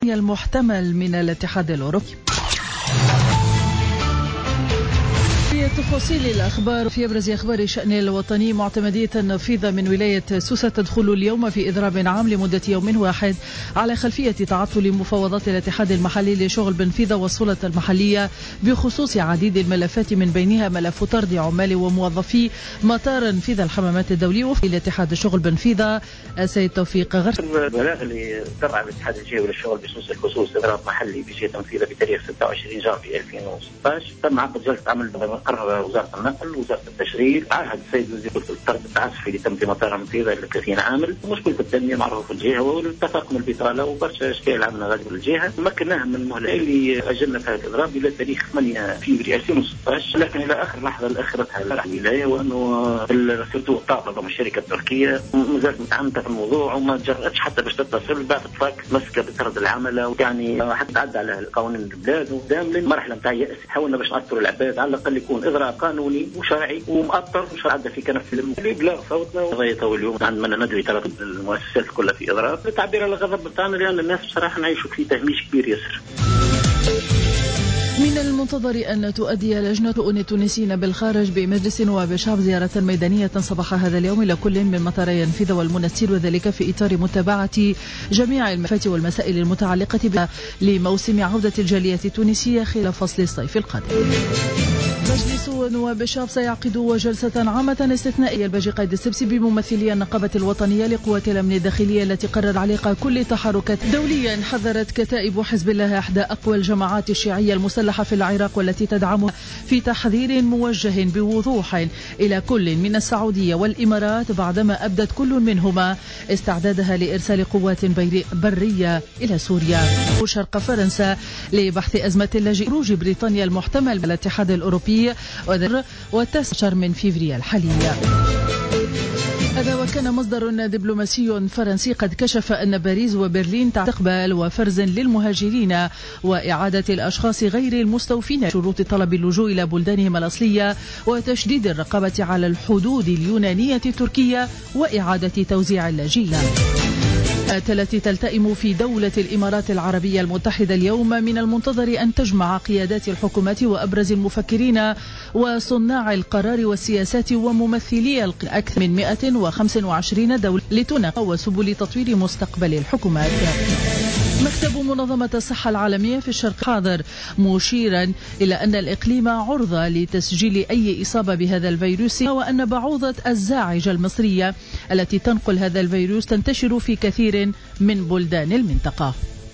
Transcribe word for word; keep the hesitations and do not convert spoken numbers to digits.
المحتمل من الاتحاد الأوروبي. تفاصيل الأخبار في أبرز أخبار الشأن الوطني. معتمدية النفيذة من ولاية سوسة تدخل اليوم في إضراب عام لمدة يوم واحد على خلفية تعطل مفاوضات الاتحاد المحلي لشغل بنفيذة والسلطة المحلية بخصوص عديد الملفات، من بينها ملف طرد عمال وموظفي مطار نفيذة الحمامات الدولي. وفي الاتحاد الشغل بنفيذة السيد توفيق غرس. البلاغ اللي تبع الاتحاد الجوي للشغل بخصوص الخصوص إضراب محلي بجهة تنفيذه بتاريخ ستة وعشرين جانفي ألفين وستة عشر تم عقد جلسة عمل بمقر وزارة النقل ووزارة التشغيل. عهد السيد وزير الطرد التعسفي اللي تم في مطار نفيذة ل ثلاثين عامل. مشكلة التنمية معروفة في الجهة والتفاقم البطالة وبرشا أشكال عندنا غادي الجهة. مكناها من المهلة اللي أجلنا فيها الإضراب إلى تاريخ ثمانية فبراير ألفين وستة عشر، لكن إلى آخر لحظة أخرتها الولاية، وأنه السلطة الطاقة من الشركة التركية مازالت متعنتة في الموضوع وما جرأتش حتى باش تتصل بعد اتفاق مسكة بطرد العملة، يعني حتى تعدى على قوانين البلاد ودام المرحلة نتاع يأس. حاولنا باش نأثروا العباد على الأقل يكون إضراب قانوني وشرعي ومؤطر وش عدى في كنف البلاغ صوتنا. قضية اليوم عندنا ندعو ثلاث المؤسسات كلها في إضراب للتعبير على الغضب بتاعنا، لأن الناس بصراحة نعيشوا في تهميش كبير ياسر. من المنتظر أن تؤدي لجنة شؤون التونسيين بالخارج بمجلس نواب الشعب زيارة ميدانية صباح هذا اليوم إلى كل من مطاري ينفيذة والمنستير، وذلك في إطار متابعة جميع الملفات والمسائل المتعلقة لموسم عودة الجالية التونسية خلال فصل الصيف القادم. مجلس نواب الشعب سيعقد جلسة عامة استثنائية الباجي قائد السبسي بممثلي النقابة الوطنية لقوات الأمن الداخلية التي قرر عليق كل التحركات دوليا. حذرت كتائب حزب الله إحدى أقوى الجماعات الشيعية المسلحة في العراق والتي تدعمها في تحذير موجه بوضوح إلى كل من السعودية والإمارات بعدما أبدت كل منهما استعدادها لإرسال قوات برية إلى سوريا وشرق فرنسا لبحث أزمة اللاجئين. خروج بريطانيا المحتمل من الاتحاد الأوروبي وتسعة من فبراير الحالية. هذا وكان مصدر دبلوماسي فرنسي قد كشف أن باريس وبرلين تستقبل وفرز للمهاجرين وإعادة الأشخاص غير المستوفين شروط طلب اللجوء إلى بلدانهم الأصلية وتشديد الرقابة على الحدود اليونانية التركية وإعادة توزيع اللاجئين التي تلتئم في دولة الإمارات العربية المتحدة. اليوم من المنتظر أن تجمع قيادات الحكومات وأبرز المفكرين وصناع القرار والسياسات وممثلي أكثر من مئة وخمسة وعشرين دولة لتناقش سبل تطوير مستقبل الحكومات. مكتب منظمة الصحة العالمية في الشرق حاضر مشيرا إلى أن الإقليم عرضة لتسجيل أي إصابة بهذا الفيروس، وأن بعوضة الزاعجة المصرية التي تنقل هذا الفيروس تنتشر في كثير من بلدان المنطقة.